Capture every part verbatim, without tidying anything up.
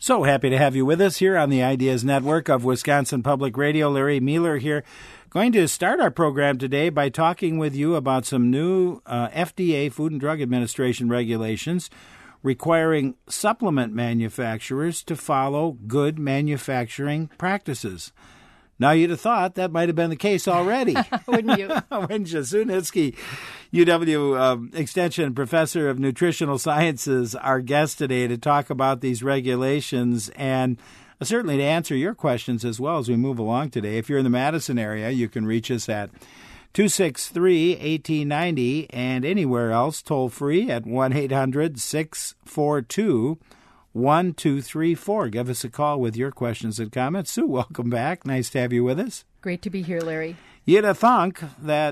So happy to have you with us here on the Ideas Network of Wisconsin Public Radio. Larry Mueller here. Going to start our program today by talking with you about some new uh, F D A, Food and Drug Administration regulations requiring supplement manufacturers to follow good manufacturing practices. Now, you'd have thought that might have been the case already. Wouldn't you? Wouldn't you? Sue Nitsky, U W um, Extension Professor of Nutritional Sciences, our guest today to talk about these regulations and uh, certainly to answer your questions as well as we move along today. If you're in the Madison area, you can reach us at two six three, one eight nine zero and anywhere else toll free at one eight hundred, six four two, one two three four. Give us a call with your questions and comments. Sue, welcome back. Nice to have you with us. Great to be here, Larry. You'd have thunk that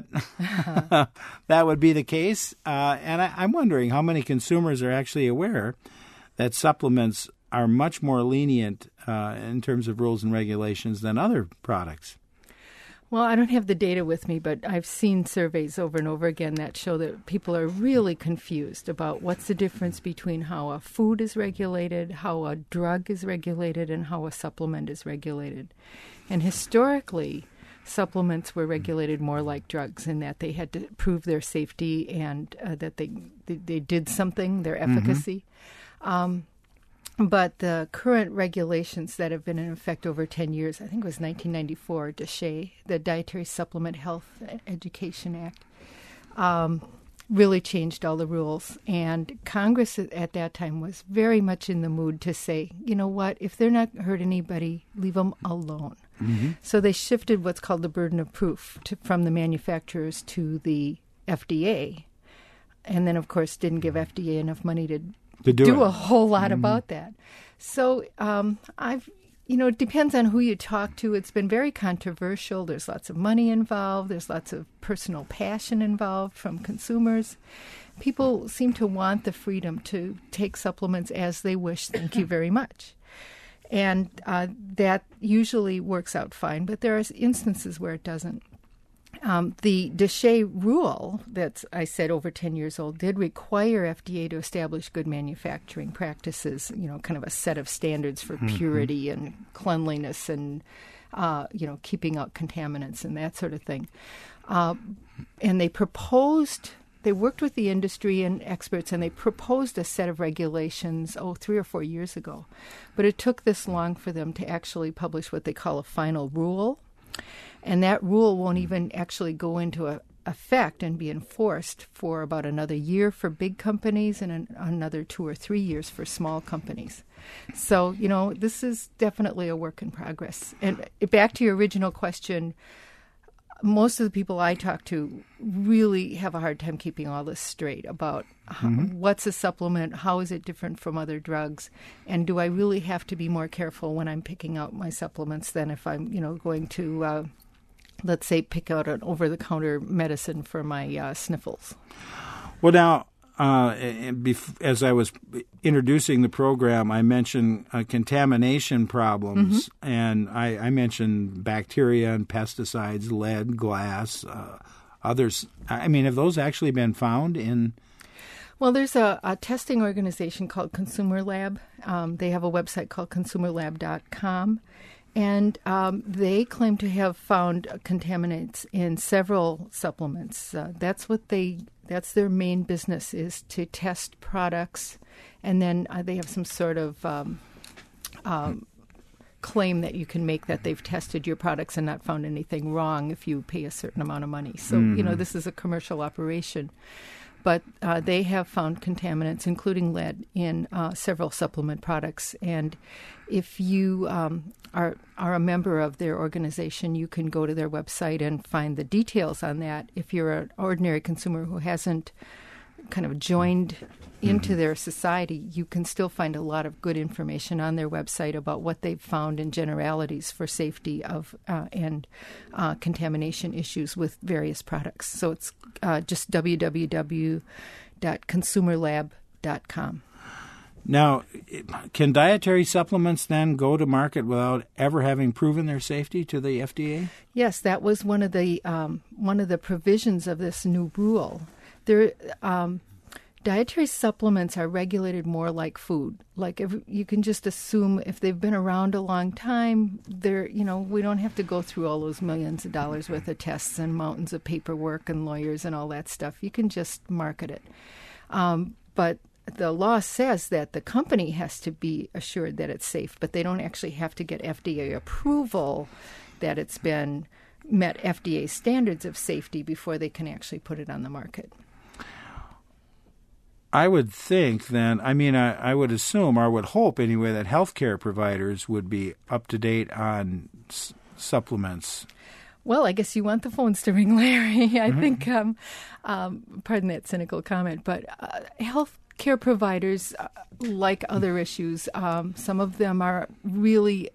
that would be the case. Uh, and I, I'm wondering how many consumers are actually aware that supplements are much more lenient uh, in terms of rules and regulations than other products. Well, I don't have the data with me, but I've seen surveys over and over again that show that people are really confused about what's the difference between how a food is regulated, how a drug is regulated, and how a supplement is regulated. And historically, supplements were regulated more like drugs in that they had to prove their safety and uh, that they, they they did something, their efficacy. Mm-hmm. Um But the current regulations that have been in effect over ten years, I think it was nineteen ninety-four, D S H E, the Dietary Supplement Health Education Act, um, really changed all the rules. And Congress at that time was very much in the mood to say, you know what, if they're not hurt anybody, leave them alone. Mm-hmm. So they shifted what's called the burden of proof to, from the manufacturers to the F D A. And then, of course, didn't give F D A enough money to To do, do it. a whole lot mm-hmm. about that. So um, I've, you know, it depends on who you talk to. It's been very controversial. There's lots of money involved. There's lots of personal passion involved from consumers. People seem to want the freedom to take supplements as they wish. Thank you very much. And uh, that usually works out fine, but there are instances where it doesn't. Um, the D S H E rule that's, I said, over ten years old, did require F D A to establish good manufacturing practices, you know, kind of a set of standards for mm-hmm. purity and cleanliness and, uh, you know, keeping out contaminants and that sort of thing. Uh, and they proposed, they worked with the industry and experts, and they proposed a set of regulations, oh, three or four years ago. But it took this long for them to actually publish what they call a final rule. And that rule won't even actually go into a, effect and be enforced for about another year for big companies and an, another two or three years for small companies. So, you know, this is definitely a work in progress. And back to your original question, most of the people I talk to really have a hard time keeping all this straight about how, mm-hmm. what's a supplement, how is it different from other drugs, and do I really have to be more careful when I'm picking out my supplements than if I'm, you know, going to, uh, let's say, pick out an over-the-counter medicine for my uh, sniffles. Well, now, uh, as I was introducing the program, I mentioned uh, contamination problems, mm-hmm. and I, I mentioned bacteria and pesticides, lead, glass, uh, others. I mean, have those actually been found in? Well, there's a, a testing organization called Consumer Lab. Um, they have a website called consumer lab dot com. And um, they claim to have found contaminants in several supplements. Uh, that's what they, that's their main business, is to test products. And then uh, they have some sort of um, um, claim that you can make that they've tested your products and not found anything wrong if you pay a certain amount of money. So, mm-hmm. you know, this is a commercial operation. But uh, they have found contaminants, including lead, in uh, several supplement products. And if you um, are are a member of their organization, you can go to their website and find the details on that. If you're an ordinary consumer who hasn't kind of joined into mm-hmm. their society, you can still find a lot of good information on their website about what they've found in generalities for safety of uh, and uh, contamination issues with various products. So it's uh, just w w w dot consumer lab dot com. Now, can dietary supplements then go to market without ever having proven their safety to the F D A? Yes, that was one of the um, one of the provisions of this new rule. There, um, dietary supplements are regulated more like food. Like if you can just assume if they've been around a long time, they're, you know, we don't have to go through all those millions of dollars worth of tests and mountains of paperwork and lawyers and all that stuff. You can just market it. Um, but the law says that the company has to be assured that it's safe, but they don't actually have to get F D A approval that it's been met F D A standards of safety before they can actually put it on the market. I would think then, I mean, I, I would assume, or I would hope anyway, that healthcare providers would be up to date on s- supplements. Well, I guess you want the phones to ring, Larry. I mm-hmm. think, um, um, pardon that cynical comment, but uh, healthcare providers, uh, like other issues, um, some of them are really,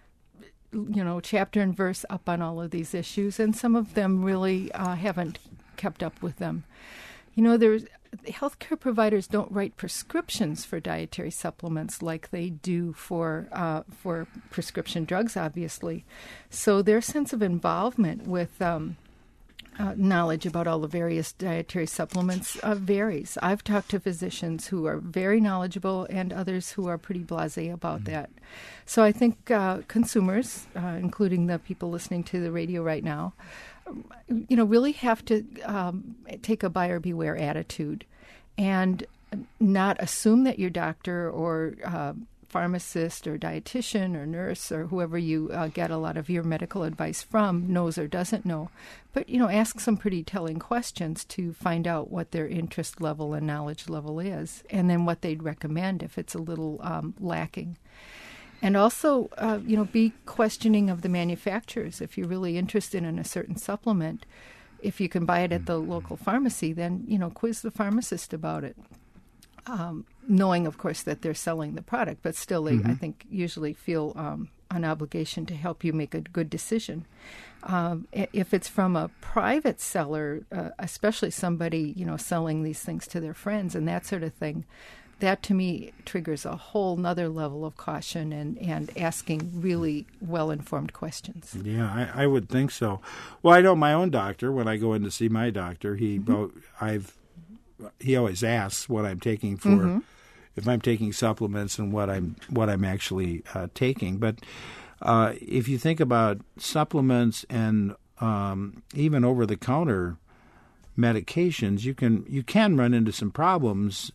you know, chapter and verse up on all of these issues, and some of them really uh, haven't kept up with them. You know, there's healthcare providers don't write prescriptions for dietary supplements like they do for uh, for prescription drugs, obviously. So their sense of involvement with um, uh, knowledge about all the various dietary supplements uh, varies. I've talked to physicians who are very knowledgeable and others who are pretty blasé about mm-hmm. that. So I think uh, consumers, uh, including the people listening to the radio right now, you know, really have to um, take a buyer beware attitude and not assume that your doctor or uh, pharmacist or dietitian or nurse or whoever you uh, get a lot of your medical advice from knows or doesn't know. But, you know, ask some pretty telling questions to find out what their interest level and knowledge level is, and then what they'd recommend if it's a little um, lacking. And also, uh, you know, be questioning of the manufacturers. If you're really interested in a certain supplement, if you can buy it at the local pharmacy, then, you know, quiz the pharmacist about it. Um, knowing, of course, that they're selling the product, but still they, mm-hmm. I think, usually feel um, an obligation to help you make a good decision. Um, if it's from a private seller, uh, especially somebody, you know, selling these things to their friends and that sort of thing, that, to me, triggers a whole nother level of caution and, and asking really well-informed questions. Yeah, I, I would think so. Well, I know my own doctor, when I go in to see my doctor, he mm-hmm. I've he always asks what I'm taking for, mm-hmm. if I'm taking supplements and what I'm what I'm actually uh, taking. But uh, if you think about supplements and um, even over-the-counter medications, you can you can run into some problems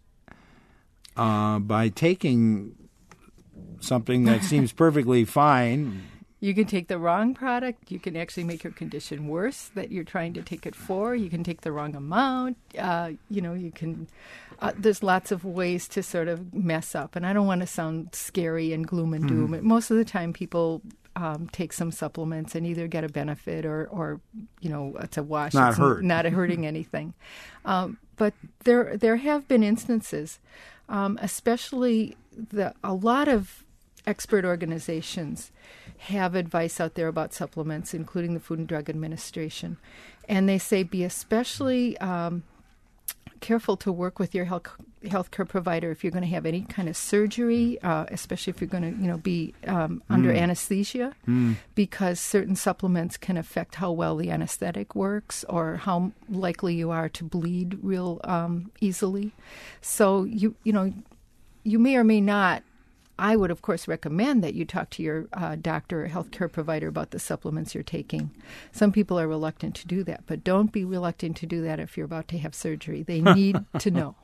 Uh, by taking something that seems perfectly fine. You can take the wrong product. You can actually make your condition worse that you're trying to take it for. You can take the wrong amount. Uh, you know, you can. Uh, there's lots of ways to sort of mess up. And I don't want to sound scary and gloom and doom. Mm-hmm. Most of the time, people um, take some supplements and either get a benefit or, or you know, it's a wash. Not it's hurt. Not hurting anything. Um, but there, there have been instances. Um, especially the a lot of expert organizations have advice out there about supplements, including the Food and Drug Administration. And they say be especially um, careful to work with your health healthcare provider if you're going to have any kind of surgery, uh, especially if you're going to, you know, be um, mm. under anesthesia, mm. because certain supplements can affect how well the anesthetic works or how likely you are to bleed real um, easily. So you you know, you may or may not. I would, of course, recommend that you talk to your uh, doctor or healthcare provider about the supplements you're taking. Some people are reluctant to do that, but don't be reluctant to do that if you're about to have surgery. They need to know.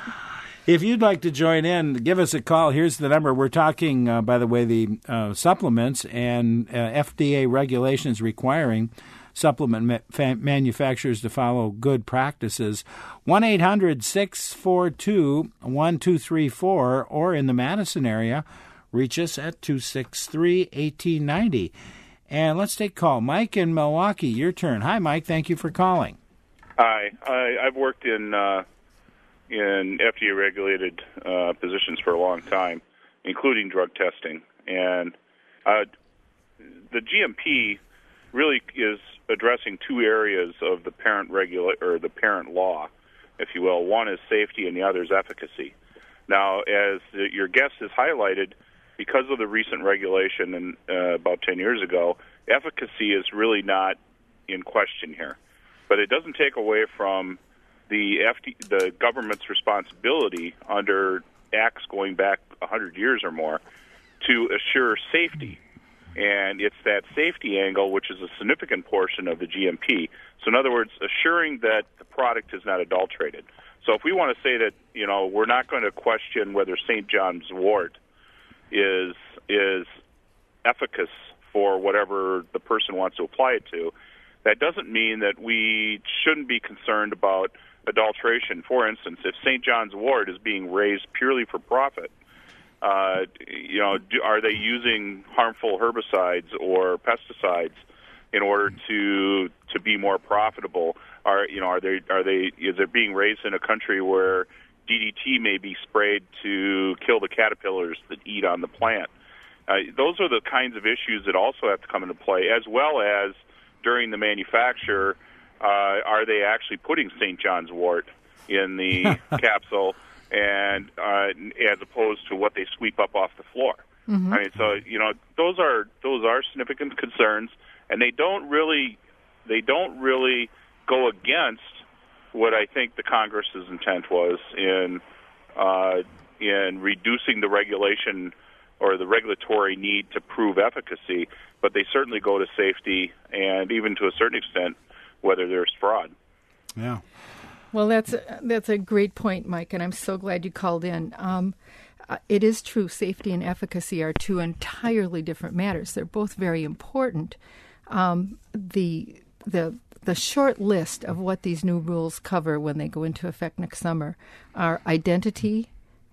If you'd like to join in, give us a call. Here's the number. We're talking, uh, by the way, the uh, supplements and uh, F D A regulations requiring supplement ma- fa- manufacturers to follow good practices. one eight hundred six four two one two three four, or in the Madison area, reach us at two six three, one eight nine zero. And let's take a call. Mike in Milwaukee, your turn. Hi, Mike. Thank you for calling. Hi. I, I've worked in uh, in F D A-regulated uh, positions for a long time, including drug testing. And uh, the G M P really is addressing two areas of the parent regula- or the parent law, if you will. One is safety, and the other is efficacy. Now, as the, your guest has highlighted, because of the recent regulation and uh, about ten years ago, efficacy is really not in question here. But it doesn't take away from the F D, the government's responsibility under acts going back one hundred years or more to assure safety. And it's that safety angle which is a significant portion of the G M P. So in other words, assuring that the product is not adulterated. So if we want to say that, you know, we're not going to question whether Saint John's wort is is efficacious for whatever the person wants to apply it to, that doesn't mean that we shouldn't be concerned about adulteration. For instance, if Saint John's wort is being raised purely for profit, uh, you know, do, are they using harmful herbicides or pesticides in order to to be more profitable? Are you know are they are they is it being raised in a country where D D T may be sprayed to kill the caterpillars that eat on the plant? Uh, those are the kinds of issues that also have to come into play, as well as during the manufacture, uh, are they actually putting Saint John's wort in the capsule, and uh, as opposed to what they sweep up off the floor? Mm-hmm. I mean, so you know, those are those are significant concerns, and they don't really they don't really go against what I think the Congress's intent was in uh, in reducing the regulation or the regulatory need to prove efficacy, but they certainly go to safety and even to a certain extent whether there's fraud. Yeah. Well, that's a, that's a great point, Mike, and I'm so glad you called in. Um, uh, it is true, safety and efficacy are two entirely different matters. They're both very important. Um, the the the short list of what these new rules cover when they go into effect next summer are identity,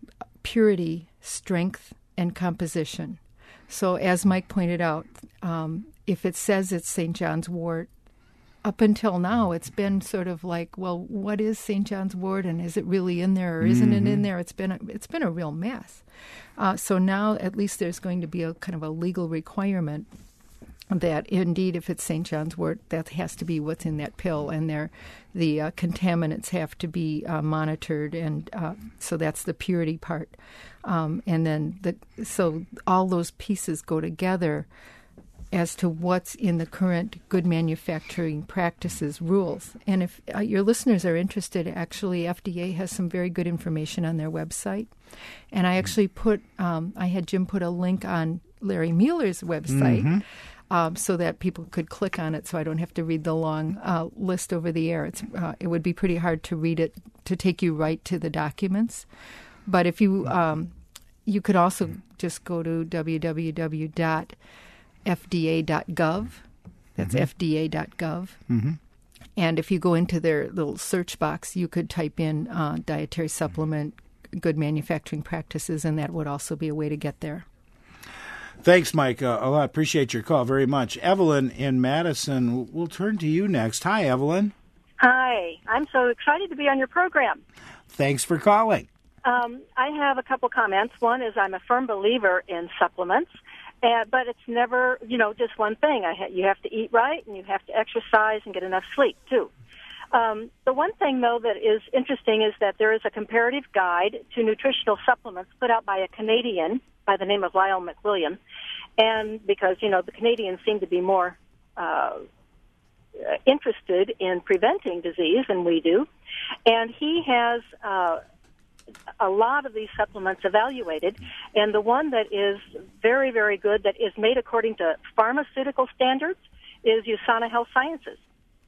purity, strength, and composition. So as Mike pointed out, um, if it says it's Saint John's wort, up until now it's been sort of like, well, what is Saint John's wort, and is it really in there or isn't mm-hmm. it in there? It's been a, it's been a real mess. Uh, so now at least there's going to be a kind of a legal requirement that indeed, if it's Saint John's wort, that has to be what's in that pill, and there, the uh, contaminants have to be uh, monitored, and uh, so that's the purity part. Um, and then, the so all those pieces go together as to what's in the current good manufacturing practices rules. And if uh, your listeners are interested, actually, F D A has some very good information on their website. And I actually put, um, I had Jim put a link on Larry Mueller's website. Mm-hmm. Um, so that people could click on it, so I don't have to read the long uh, list over the air. It's uh, it would be pretty hard to read it to take you right to the documents. But if you um, you could also just go to w w w dot f d a dot gov. That's mm-hmm. f d a dot gov. Mm-hmm. And if you go into their little search box, you could type in uh, dietary supplement, good manufacturing practices, and that would also be a way to get there. Thanks, Mike. Uh, a lot. Appreciate your call very much. Evelyn in Madison, we'll turn to you next. Hi, Evelyn. Hi. I'm so excited to be on your program. Thanks for calling. Um, I have a couple comments. One is I'm a firm believer in supplements, uh, but it's never, you know, just one thing. I ha- you have to eat right, and you have to exercise and get enough sleep, too. Um, the one thing, though, that is interesting is that there is a comparative guide to nutritional supplements put out by a Canadian by the name of Lyle McWilliam, and because, you know, the Canadians seem to be more uh, interested in preventing disease than we do, and he has uh, a lot of these supplements evaluated, and the one that is very, very good, that is made according to pharmaceutical standards, is USANA Health Sciences.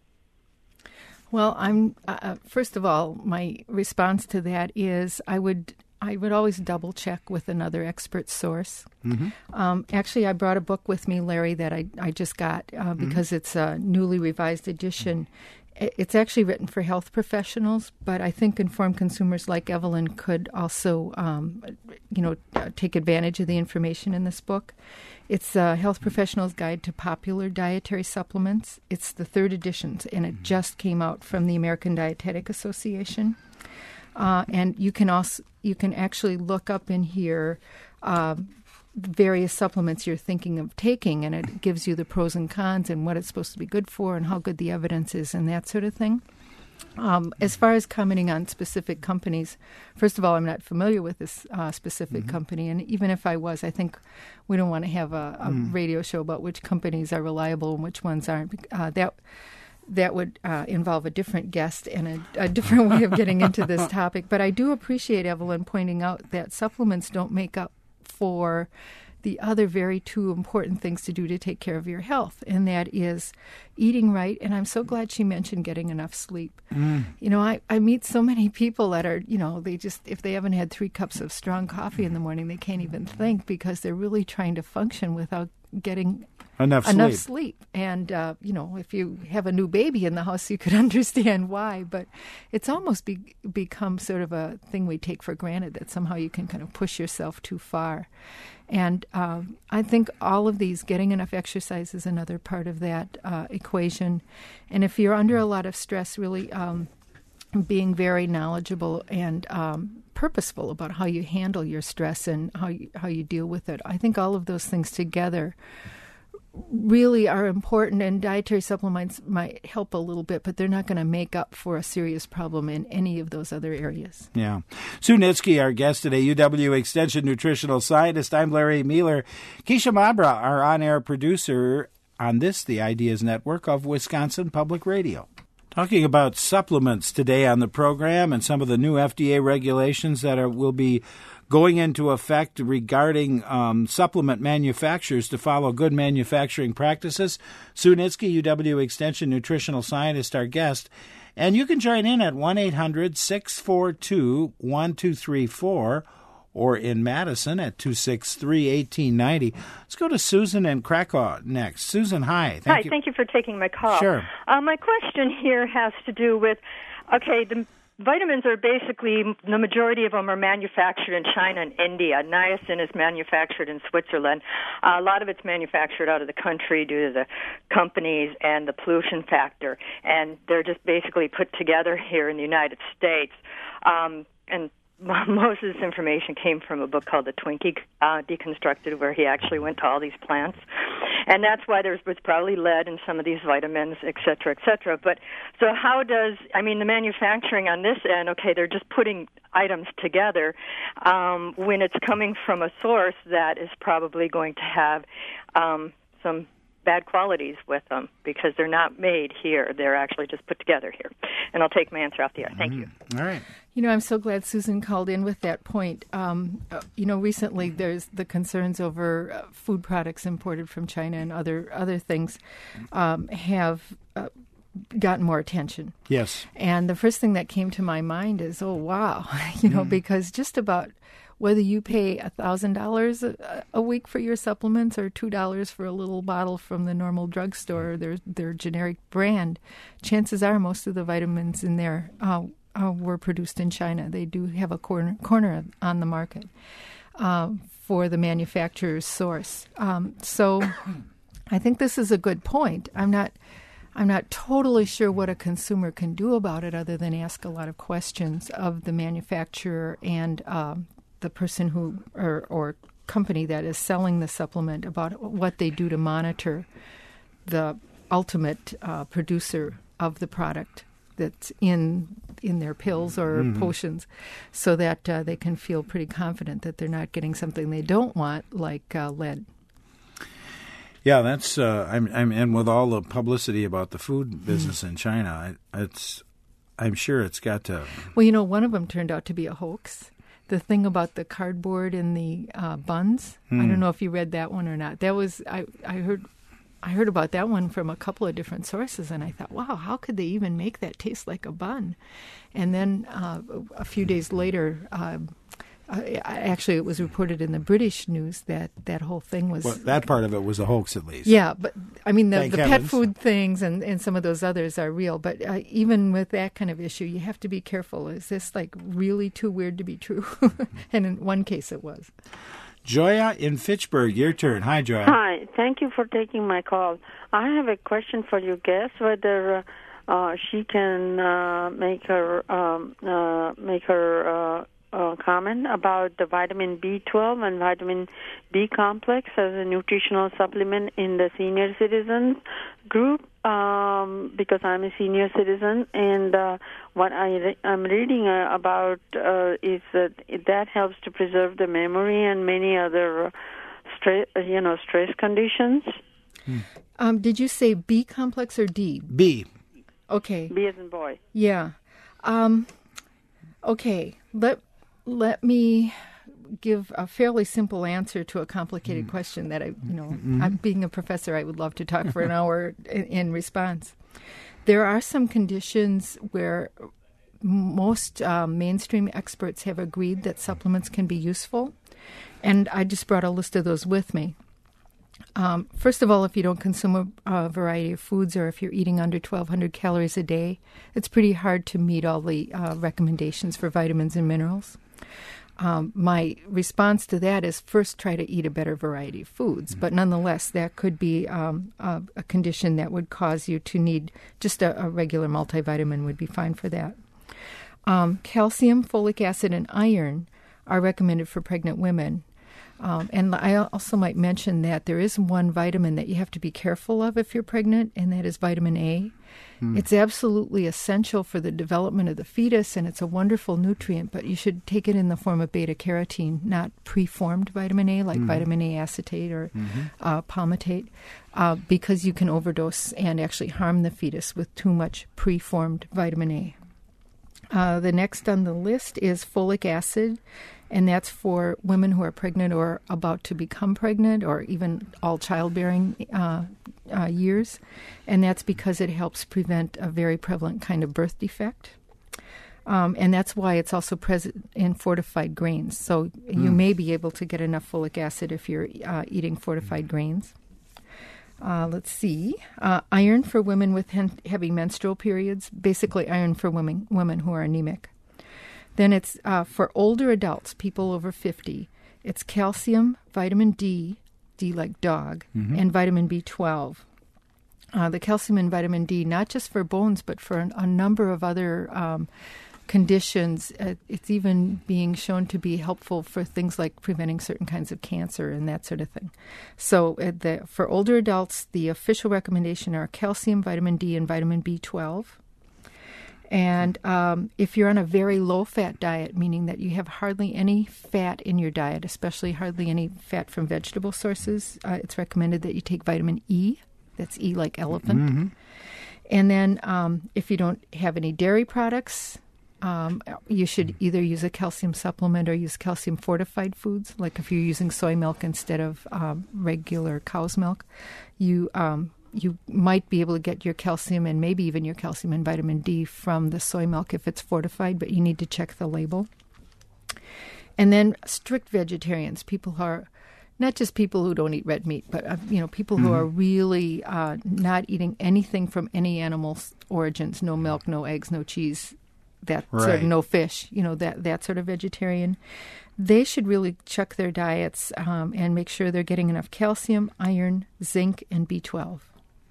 Well, I'm uh, first of all, my response to that is I would I would always double check with another expert source. Mm-hmm. Um, actually, I brought a book with me, Larry, that I, I just got uh, because mm-hmm. it's a newly revised edition. It's actually written for health professionals, but I think informed consumers like Evelyn could also, um, you know, take advantage of the information in this book. It's a Health Professional's Guide to Popular Dietary Supplements. It's the third edition, and it just came out from the American Dietetic Association. Uh, and you can also you can actually look up in here uh, various supplements you're thinking of taking, and it gives you the pros and cons and what it's supposed to be good for and how good the evidence is and that sort of thing. Um, as far as commenting on specific companies, first of all, I'm not familiar with this uh, specific mm-hmm. company, and even if I was, I think we don't want to have a, a mm. radio show about which companies are reliable and which ones aren't. Uh, that that would uh, involve a different guest and a, a different way of getting into this topic. But I do appreciate Evelyn pointing out that supplements don't make up for the other very two important things to do to take care of your health, and that is eating right. And I'm so glad she mentioned getting enough sleep. Mm. You know, I, I meet so many people that are, you know, they just, if they haven't had three cups of strong coffee in the morning, they can't even think because they're really trying to function without getting enough enough sleep. sleep. And, uh, you know, if you have a new baby in the house, you could understand why. But it's almost be, become sort of a thing we take for granted that somehow you can kind of push yourself too far. And um, I think all of these, getting enough exercise is another part of that uh, equation. And if you're under a lot of stress, really um, being very knowledgeable and um, purposeful about how you handle your stress and how you, how you deal with it. I think all of those things together really are important, and dietary supplements might help a little bit, but they're not going to make up for a serious problem in any of those other areas. Yeah. Sue Nitsky, our guest today, U W Extension nutritional scientist. I'm Larry Mueller. Keisha Mabra, our on-air producer on this, the Ideas Network of Wisconsin Public Radio. Talking about supplements today on the program and some of the new F D A regulations that are, will be going into effect regarding um, supplement manufacturers to follow good manufacturing practices. Sue Nitsky, U W Extension nutritional scientist, our guest. And you can join in at one eight hundred six four two one two three four or in Madison at two six three one eight nine zero. Let's go to Susan in Krakow next. Susan, hi. Thank hi, you. thank you for taking my call. Sure. Uh, my question here has to do with, okay, the vitamins are basically, the majority of them are manufactured in China and India. Niacin is manufactured in Switzerland. Uh, a lot of it's manufactured out of the country due to the companies and the pollution factor. And they're just basically put together here in the United States. Um, and most of this information came from a book called The Twinkie uh, Deconstructed, where he actually went to all these plants. And that's why there was probably lead in some of these vitamins, et cetera, et cetera. But so how does, I mean, the manufacturing on this end, okay, they're just putting items together um, when it's coming from a source that is probably going to have um, some bad qualities with them because they're not made here. They're actually just put together here. And I'll take my answer off the air. Thank mm. you. All right. You know, I'm so glad Susan called in with that point. Um, uh, you know, recently there's the concerns over uh, food products imported from China and other other things um, have uh, gotten more attention. Yes. And the first thing that came to my mind is, oh, wow, you know, mm. because just about whether you pay one thousand dollars a week for your supplements or two dollars for a little bottle from the normal drugstore, their their generic brand, chances are most of the vitamins in there uh, uh, were produced in China. They do have a corner, corner on the market uh, for the manufacturer's source. Um, so I think this is a good point. I'm not... I'm not totally sure what a consumer can do about it other than ask a lot of questions of the manufacturer and um, the person who or, or company that is selling the supplement about what they do to monitor the ultimate uh, producer of the product that's in in their pills or mm-hmm. potions, so that uh, they can feel pretty confident that they're not getting something they don't want, like uh, lead. Yeah, that's. Uh, I'm, I'm, and with all the publicity about the food business mm. in China, I, it's. I'm sure it's got to. Well, you know, one of them turned out to be a hoax. The thing about the cardboard in the uh, buns. Mm. I don't know if you read that one or not. That was I. I heard. I heard about that one from a couple of different sources, and I thought, wow, how could they even make that taste like a bun? And then uh, a few days later. Uh, Uh, actually, it was reported in the British news that that whole thing was... Well, that part of it was a hoax, at least. Yeah, but, I mean, the, the pet heavens. food things and, and some of those others are real. But uh, even with that kind of issue, you have to be careful. Is this, like, really too weird to be true? And in one case, it was. Joya in Fitchburg, your turn. Hi, Joya. Hi. Thank you for taking my call. I have a question for your guest, whether... Uh, uh, she can uh, make her um, uh, make her uh, uh, comment about the vitamin B twelve and vitamin B complex as a nutritional supplement in the senior citizens group. Um, because I'm a senior citizen, and uh, what I re- I'm reading uh, about uh, is that that helps to preserve the memory and many other uh, stress, you know, stress conditions. Hmm. Um, did you say B complex or D? B. Okay. B as in boy. Yeah. Um, okay. Let let me give a fairly simple answer to a complicated mm. question that I, you know, mm-hmm. I'm being a professor, I would love to talk for an hour in, in response. There are some conditions where most uh, mainstream experts have agreed that supplements can be useful, and I just brought a list of those with me. Um, first of all, if you don't consume a, a variety of foods, or if you're eating under twelve hundred calories a day, it's pretty hard to meet all the uh, recommendations for vitamins and minerals. Um, my response to that is first try to eat a better variety of foods, but nonetheless, that could be um, a, a condition that would cause you to need just a, a regular multivitamin would be fine for that. Um, calcium, folic acid, and iron are recommended for pregnant women. Um, and I also might mention that there is one vitamin that you have to be careful of if you're pregnant, and that is vitamin A. Mm. It's absolutely essential for the development of the fetus, and it's a wonderful nutrient, but you should take it in the form of beta-carotene, not preformed vitamin A, like mm. vitamin A acetate or mm-hmm. uh, palmitate, uh, because you can overdose and actually harm the fetus with too much preformed vitamin A. Uh, the next on the list is folic acid, and that's for women who are pregnant or about to become pregnant, or even all childbearing uh, uh, years. And that's because it helps prevent a very prevalent kind of birth defect. Um, and that's why it's also present in fortified grains. So mm. you may be able to get enough folic acid if you're uh, eating fortified grains. Uh, let's see. Uh, iron for women with he- heavy menstrual periods, basically iron for women, women who are anemic. Then it's uh, for older adults, people over fifty, it's calcium, vitamin D, D like dog, mm-hmm. and vitamin B twelve. Uh, the calcium and vitamin D, not just for bones, but for an, a number of other um, conditions. Uh, it's even being shown to be helpful for things like preventing certain kinds of cancer and that sort of thing. So uh, the, for older adults, the official recommendation are calcium, vitamin D, and vitamin B twelve. And um, if you're on a very low-fat diet, meaning that you have hardly any fat in your diet, especially hardly any fat from vegetable sources, uh, it's recommended that you take vitamin E. That's E like elephant. Mm-hmm. And then um, if you don't have any dairy products, um, you should either use a calcium supplement or use calcium-fortified foods. Like if you're using soy milk instead of um, regular cow's milk, you... Um, You might be able to get your calcium and maybe even your calcium and vitamin D from the soy milk if it's fortified, but you need to check the label. And then strict vegetarians, people who are not just people who don't eat red meat, but uh, you know, people mm-hmm. who are really uh, not eating anything from any animal origins, no milk, no eggs, no cheese, that right. sort of no fish, you know, that that sort of vegetarian. They should really check their diets um, and make sure they're getting enough calcium, iron, zinc, and B twelve.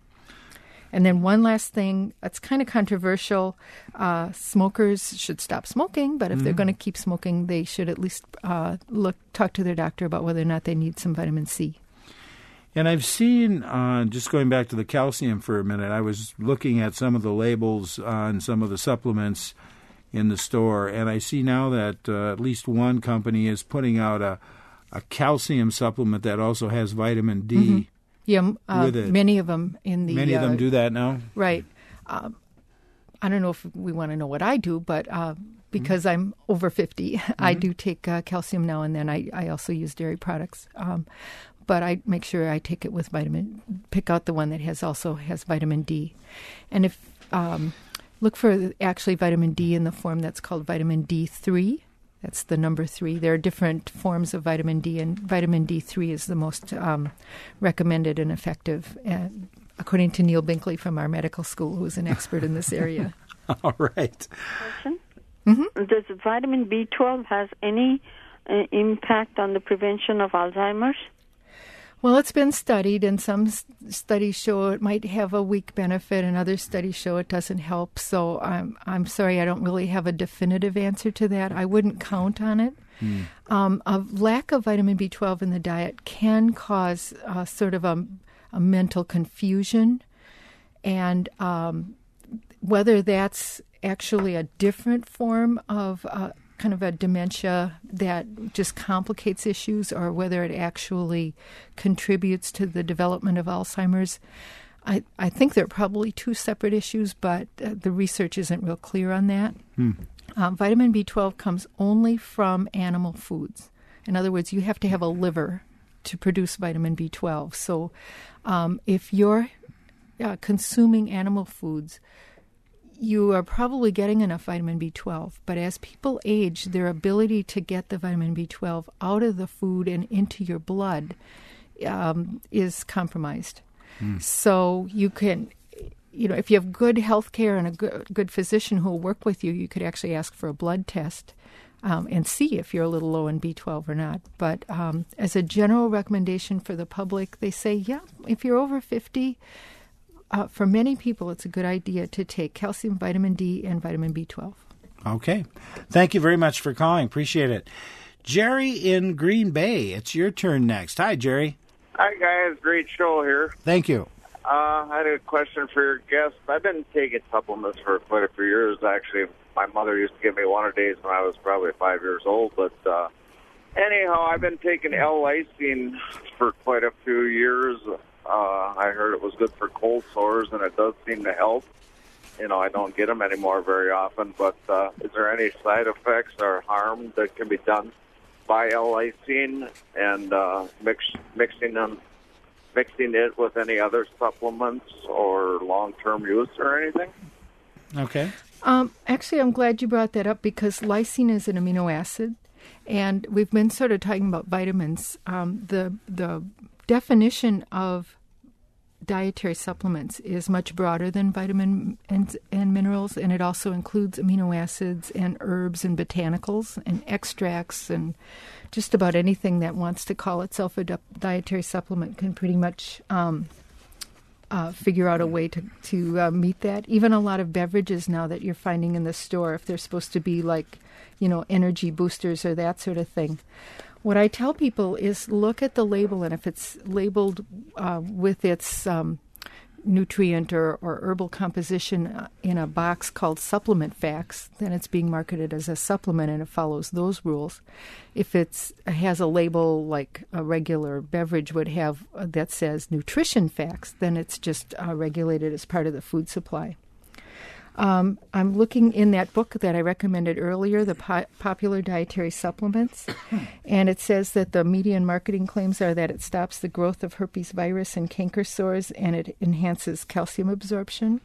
And then one last thing, it's kind of controversial. Uh, smokers should stop smoking, but if mm-hmm. they're going to keep smoking, they should at least uh, look talk to their doctor about whether or not they need some vitamin C. And I've seen, uh, just going back to the calcium for a minute, I was looking at some of the labels on some of the supplements in the store, and I see now that uh, at least one company is putting out a, a calcium supplement that also has vitamin D. Mm-hmm. Yeah, uh, many of them in the... Many of them uh, do that now? Right. Um, I don't know if we want to know what I do, but uh, because mm-hmm. I'm over fifty, mm-hmm. I do take uh, calcium now and then. I, I also use dairy products. Um, but I make sure I take it with vitamin... Pick out the one that has also has vitamin D. And if... Um, look for actually vitamin D in the form that's called vitamin D three. That's the number three. There are different forms of vitamin D, and vitamin D three is the most um, recommended and effective, uh, according to Neil Binkley from our medical school, who is an expert in this area. All right. Question? Mm-hmm. Does vitamin B twelve has any uh, impact on the prevention of Alzheimer's? Well, it's been studied, and some s- studies show it might have a weak benefit, and other studies show it doesn't help. So I'm I'm sorry, I don't really have a definitive answer to that. I wouldn't count on it. Mm. Um, a lack of vitamin B twelve in the diet can cause uh, sort of a, a mental confusion, and um, whether that's actually a different form of uh, kind of a dementia that just complicates issues, or whether it actually contributes to the development of Alzheimer's. I, I think they're probably two separate issues, but uh, the research isn't real clear on that. Hmm. Um, vitamin B twelve comes only from animal foods. In other words, you have to have a liver to produce vitamin B twelve. So um, if you're uh, consuming animal foods, you are probably getting enough vitamin B twelve. But as people age, their ability to get the vitamin B twelve out of the food and into your blood um, is compromised. Mm. So you can, you know, if you have good health care and a good, good physician who will work with you, you could actually ask for a blood test um, and see if you're a little low in B twelve or not. But um, as a general recommendation for the public, they say, yeah, if you're over fifty, uh, for many people, it's a good idea to take calcium, vitamin D, and vitamin B twelve. Okay. Thank you very much for calling. Appreciate it. Jerry in Green Bay, it's your turn next. Hi, Jerry. Hi, guys. Great show here. Thank you. Uh, I had a question for your guest. I've been taking supplements for quite a few years. Actually, my mother used to give me one a days when I was probably five years old. But uh, anyhow, I've been taking L-lysine for quite a few years. Uh, I heard it was good for cold sores, and it does seem to help. You know, I don't get them anymore very often. But uh, is there any side effects or harm that can be done by L-lysine and uh, mix, mixing them? Mixing it with any other supplements or long-term use or anything? Okay. Um, actually, I'm glad you brought that up because lysine is an amino acid, and we've been sort of talking about vitamins. Um, the the definition of dietary supplements is much broader than vitamin and, and minerals, and it also includes amino acids and herbs and botanicals and extracts and just about anything that wants to call itself a dietary supplement can pretty much um, uh, figure out a way to, to uh, meet that. Even a lot of beverages now that you're finding in the store, if they're supposed to be like, you know, energy boosters or that sort of thing. What I tell people is look at the label, and if it's labeled uh, with its um, nutrient or, or herbal composition in a box called supplement facts, then it's being marketed as a supplement and it follows those rules. If it's it has a label like a regular beverage would have uh, that says nutrition facts, then it's just uh, regulated as part of the food supply. Um, I'm looking in that book that I recommended earlier, the po- Popular Dietary Supplements, and it says that the media and marketing claims are that it stops the growth of herpes virus and canker sores and it enhances calcium absorption.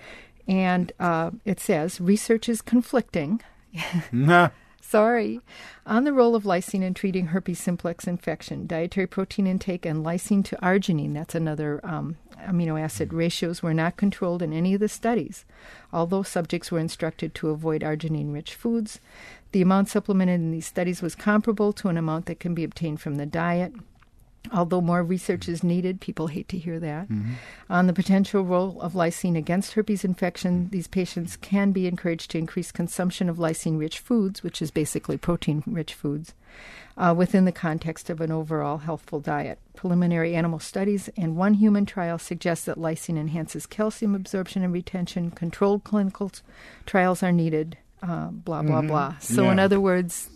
And uh, it says research is conflicting. Nah. Sorry. On the role of lysine in treating herpes simplex infection, dietary protein intake and lysine to arginine, that's another um, amino acid, ratios were not controlled in any of the studies, although subjects were instructed to avoid arginine-rich foods. The amount supplemented in these studies was comparable to an amount that can be obtained from the diet. Although more research is needed, people hate to hear that, mm-hmm. on the potential role of lysine against herpes infection, these patients can be encouraged to increase consumption of lysine-rich foods, which is basically protein-rich foods, uh, within the context of an overall healthful diet. Preliminary animal studies and one human trial suggest that lysine enhances calcium absorption and retention. Controlled clinical t- trials are needed, uh, blah, blah, mm-hmm. blah. So yeah. in other words,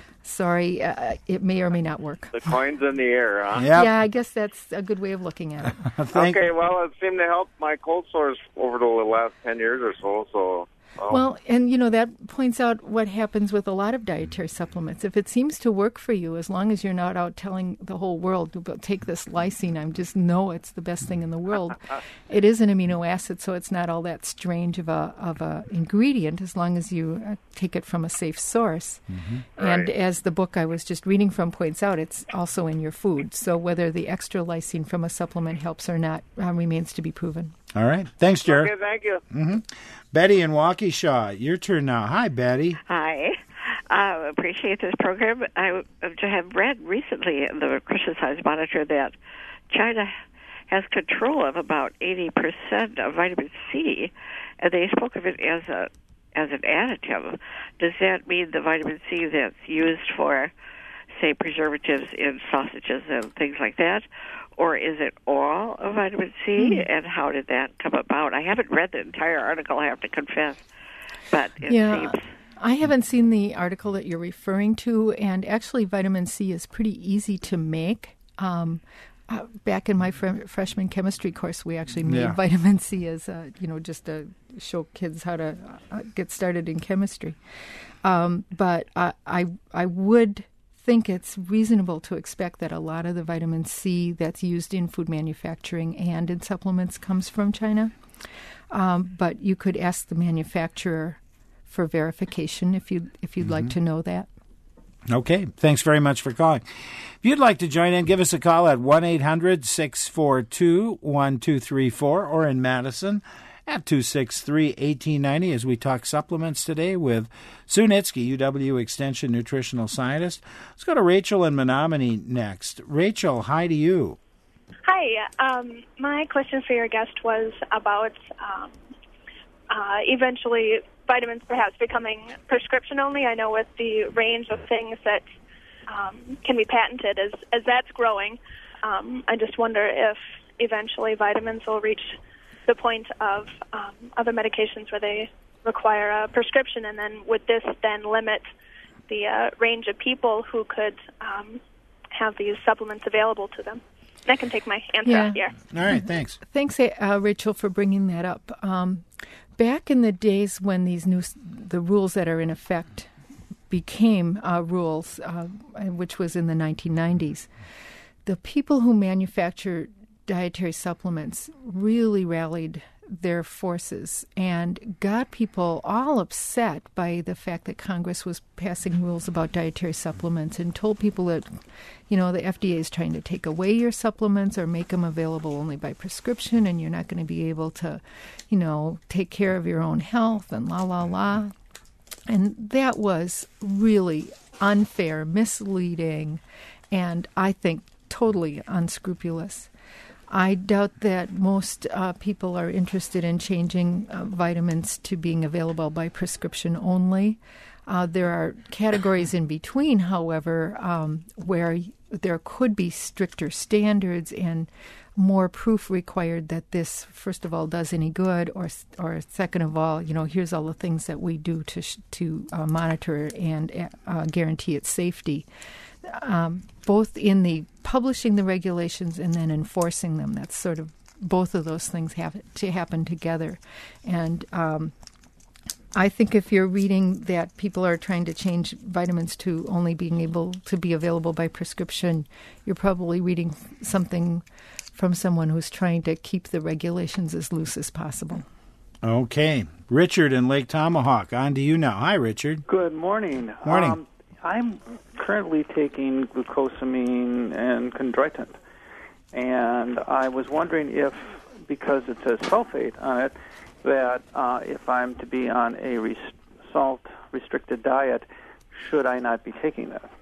sorry, uh, it may or may not work. The coin's in the air, huh? Yep. Yeah, I guess that's a good way of looking at it. Thank- okay, well, it seemed to help my cold sores over the last ten years or so, so... Oh. Well, and, you know, that points out what happens with a lot of dietary supplements. If it seems to work for you, as long as you're not out telling the whole world, take this lysine, I just know it's the best thing in the world. It is an amino acid, so it's not all that strange of a of a ingredient as long as you uh, take it from a safe source. Mm-hmm. And right. as the book I was just reading from points out, it's also in your food. So whether the extra lysine from a supplement helps or not uh, remains to be proven. All right. Thanks, Jared. Okay, thank you. Mm-hmm. Betty in Waukesha, your turn now. Hi, Betty. Hi. I uh, appreciate this program. I have read recently in the Christian Science Monitor that China has control of about eighty percent of vitamin C, and they spoke of it as a as an additive. Does that mean the vitamin C that's used for, say, preservatives in sausages and things like that? Or is it all of vitamin C, mm. and how did that come about? I haven't read the entire article, I have to confess, but it yeah, seems... I haven't seen the article that you're referring to, and actually vitamin C is pretty easy to make. Um, uh, back in my fr- freshman chemistry course, we actually made Yeah. vitamin C as a, you know, just to show kids how to uh, get started in chemistry. Um, but I, I, I would think it's reasonable to expect that a lot of the vitamin C that's used in food manufacturing and in supplements comes from China. Um, but you could ask the manufacturer for verification if you if you'd Mm-hmm. like to know that. Okay. Thanks very much for calling. If you'd like to join in, give us a call at one eight hundred six four two one two three four or in Madison at two six three, one eight nine zero as we talk supplements today with Sue Nitsky, U W Extension nutritional scientist. Let's go to Rachel in Menominee next. Rachel, hi to you. Hi. Um, my question for your guest was about um, uh, eventually vitamins perhaps becoming prescription only. I know with the range of things that um, can be patented, as, as that's growing, um, I just wonder if eventually vitamins will reach the point of um, other medications where they require a prescription, and then would this then limit the uh, range of people who could um, have these supplements available to them? I can take my answer Yeah. off here. All right, thanks. Thanks, uh, Rachel, for bringing that up. Um, back in the days when these new the rules that are in effect became uh, rules, uh, which was in the nineteen nineties, the people who manufacture dietary supplements really rallied their forces and got people all upset by the fact that Congress was passing rules about dietary supplements and told people that, you know, the F D A is trying to take away your supplements or make them available only by prescription, and you're not going to be able to, you know, take care of your own health and la, la, la. And that was really unfair, misleading, and I think totally unscrupulous. I doubt that most uh, people are interested in changing uh, vitamins to being available by prescription only. Uh, there are categories in between, however, um, where there could be stricter standards and more proof required that this, first of all, does any good, or or second of all, you know, here's all the things that we do to sh- to uh, monitor and uh, guarantee its safety. Um, both in the publishing the regulations and then enforcing them. That's sort of both of those things have to happen together. And um, I think if you're reading that people are trying to change vitamins to only being able to be available by prescription, you're probably reading something from someone who's trying to keep the regulations as loose as possible. Okay. Richard in Lake Tomahawk, on to you now. Hi, Richard. Good morning. Morning. Um, I'm currently taking glucosamine and chondroitin, and I was wondering if, because it says sulfate on it, that uh, if I'm to be on a res- salt-restricted diet, should I not be taking that?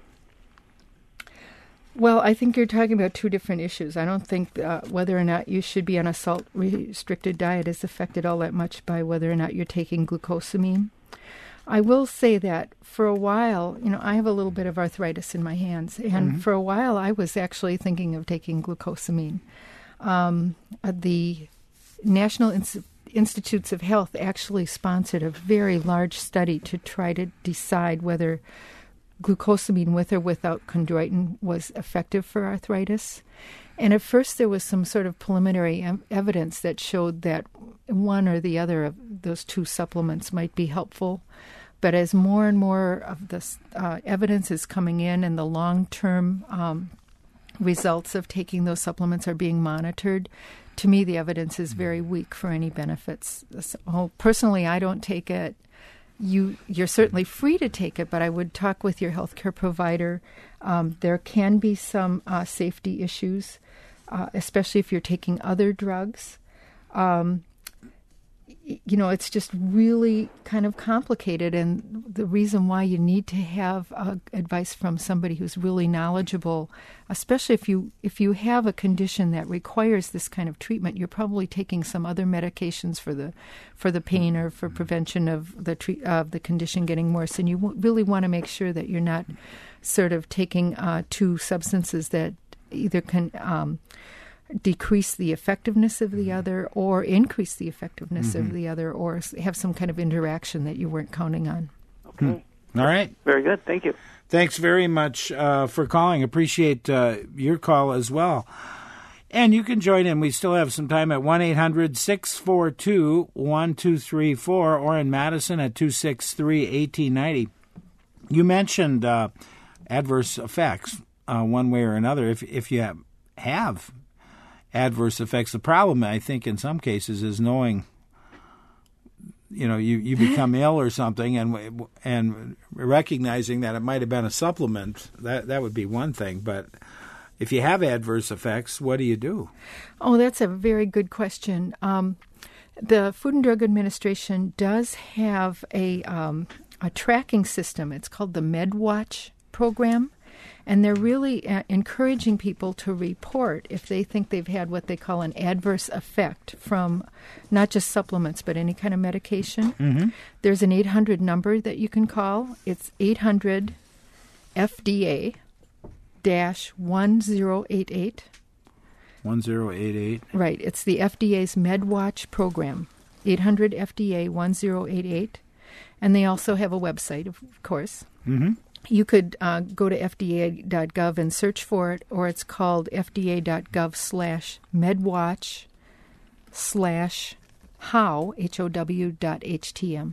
Well, I think you're talking about two different issues. I don't think uh, whether or not you should be on a salt-restricted diet is affected all that much by whether or not you're taking glucosamine. I will say that for a while, you know, I have a little bit of arthritis in my hands, and mm-hmm. for a while I was actually thinking of taking glucosamine. Um, uh, the National Ins- Institutes of Health actually sponsored a very large study to try to decide whether glucosamine with or without chondroitin was effective for arthritis. And at first there was some sort of preliminary em- evidence that showed that one or the other of those two supplements might be helpful. But as more and more of this uh, evidence is coming in and the long-term um, results of taking those supplements are being monitored, to me the evidence is very weak for any benefits. So, personally, I don't take it. You, you're certainly free to take it, but I would talk with your healthcare provider. Um, there can be some uh, safety issues, uh, especially if you're taking other drugs. Um, you know, it's just really kind of complicated, and the reason why you need to have uh, advice from somebody who's really knowledgeable, especially if you if you have a condition that requires this kind of treatment, you're probably taking some other medications for the for the pain or for prevention of the treat, of the condition getting worse, and you w- really want to make sure that you're not sort of taking uh, two substances that either can um, decrease the effectiveness of the other or increase the effectiveness mm-hmm. of the other, or have some kind of interaction that you weren't counting on. Okay. Hmm. All right. Very good. Thank you. Thanks very much uh, for calling. Appreciate uh, your call as well. And you can join in. We still have some time at one eight hundred six four two one two three four or in Madison at two six three one eight nine zero. You mentioned uh, adverse effects uh, one way or another. If if you have, have adverse effects, the problem, I think, in some cases is knowing, you know, you, you become ill or something and and recognizing that it might have been a supplement. That, that would be one thing, but if you have adverse effects, what do you do? Oh, that's a very good question. Um, the Food and Drug Administration does have a um, a tracking system. It's called the MedWatch program, and they're really uh, encouraging people to report if they think they've had what they call an adverse effect from not just supplements but any kind of medication. Mm-hmm. There's an eight hundred number that you can call. It's eight hundred F D A dash one zero eight eight. one zero eight eight. Right. It's the F D A's MedWatch program, eight hundred F D A one zero eight eight. And they also have a website, of course. Mm-hmm. You could uh, go to F D A dot gov and search for it, or it's called F D A dot gov slash MedWatch slash how, H O W dot H T M.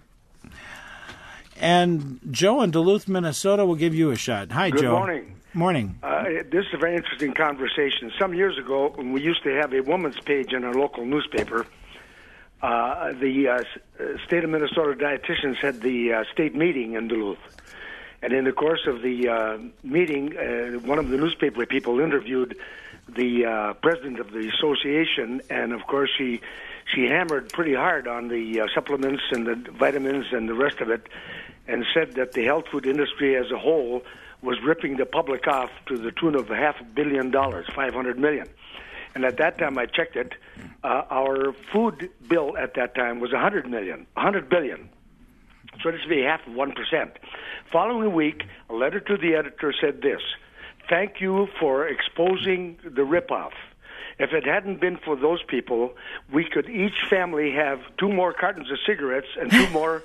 And Joe in Duluth, Minnesota will give you a shot. Hi, Good Joe. Good morning. Morning. Uh, this is a very interesting conversation. Some years ago, when we used to have a woman's page in our local newspaper, uh, the uh, state of Minnesota dietitians had the uh, state meeting in Duluth. And in the course of the uh, meeting, uh, one of the newspaper people interviewed the uh, president of the association, and of course she she hammered pretty hard on the uh, supplements and the vitamins and the rest of it, and said that the health food industry as a whole was ripping the public off to the tune of a half a billion dollars, five hundred million. And at that time, I checked it, uh, our food bill at that time was one hundred million, one hundred billion. So this would be half of one percent. Following week, a letter to the editor said this: thank you for exposing the ripoff. If it hadn't been for those people, we could each family have two more cartons of cigarettes and two more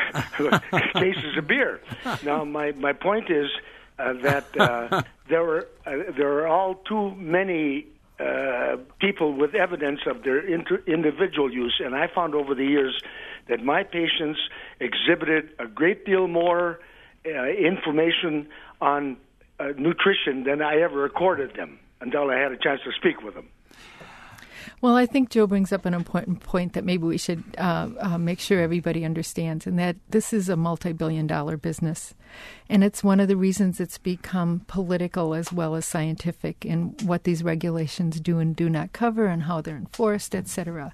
cases of beer. Now, my, my point is uh, that uh, there were uh, there are all too many uh, people with evidence of their inter- individual use, and I found over the years that my patients exhibited a great deal more uh, information on uh, nutrition than I ever recorded them until I had a chance to speak with them. Well, I think Joe brings up an important point that maybe we should uh, uh, make sure everybody understands, and that this is a multi-billion dollar business. And it's one of the reasons it's become political as well as scientific in what these regulations do and do not cover and how they're enforced, et cetera.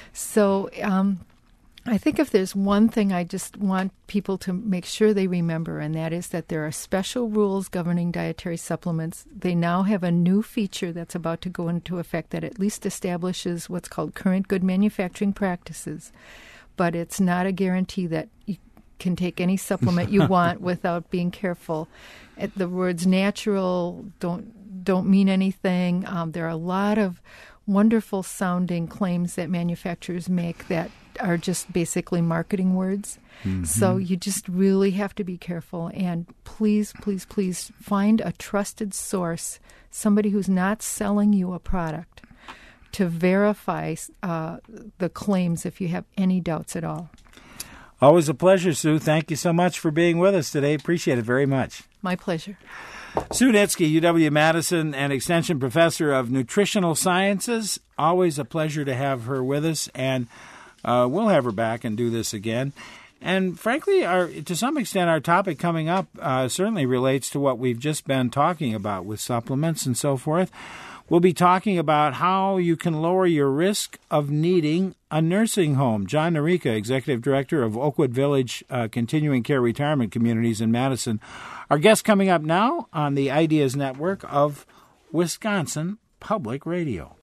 So um, I think if there's one thing I just want people to make sure they remember, and that is that there are special rules governing dietary supplements. They now have a new feature that's about to go into effect that at least establishes what's called current good manufacturing practices. But it's not a guarantee that you can take any supplement you want without being careful. It, the words natural don't don't mean anything. Um, there are a lot of wonderful sounding claims that manufacturers make that are just basically marketing words. Mm-hmm. So you just really have to be careful. And please, please, please find a trusted source, somebody who's not selling you a product, to verify uh, the claims if you have any doubts at all. Always a pleasure, Sue. Thank you so much for being with us today. Appreciate it very much. My pleasure. Sue Nitsky, U W-Madison and Extension Professor of Nutritional Sciences. Always a pleasure to have her with us, and uh, we'll have her back and do this again. And frankly, our, to some extent, our topic coming up uh, certainly relates to what we've just been talking about with supplements and so forth. We'll be talking about how you can lower your risk of needing a nursing home. John Narica, Executive Director of Oakwood Village uh, Continuing Care Retirement Communities in Madison. Our guest coming up now on the Ideas Network of Wisconsin Public Radio.